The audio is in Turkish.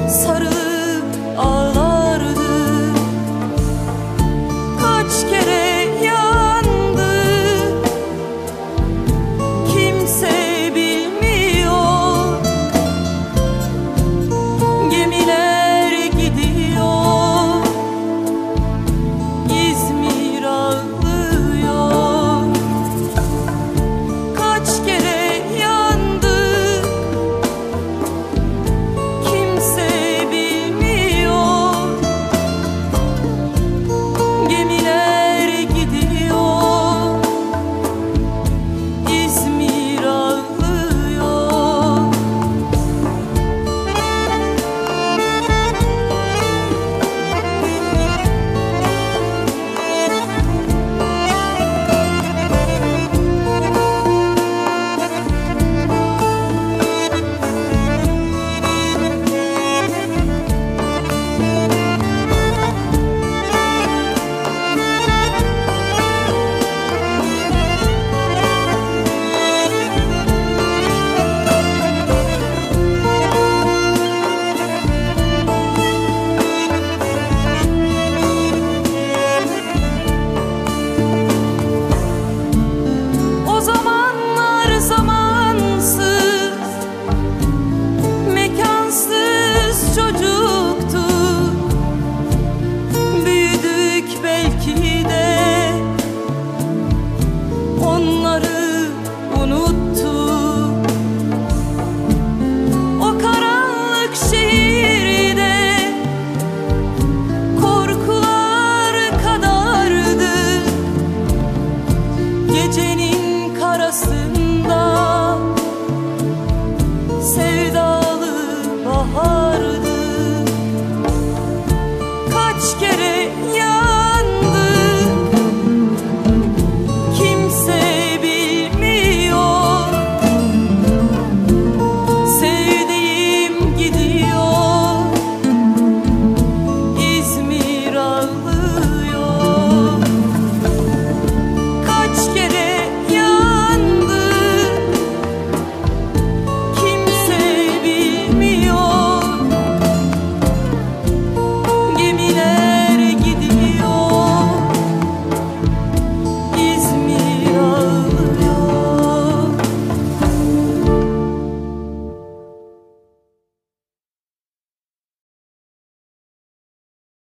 sarılıp ağlardı. Kaç kere yandı, kimse bilmiyor. Gemiler gidiyor, İzmir ağlıyor. Kaç kere yandı, kimse bilmiyor. Gemiler gidiyor, İzmir ağlıyor. O zamanlar zamansız, mekansız çocuktu. Büyüdük belki de, onları unuttuk. O karanlık şehirde korkular kadardı. Gecenin karasında sevdalı bahardı. Kaç kere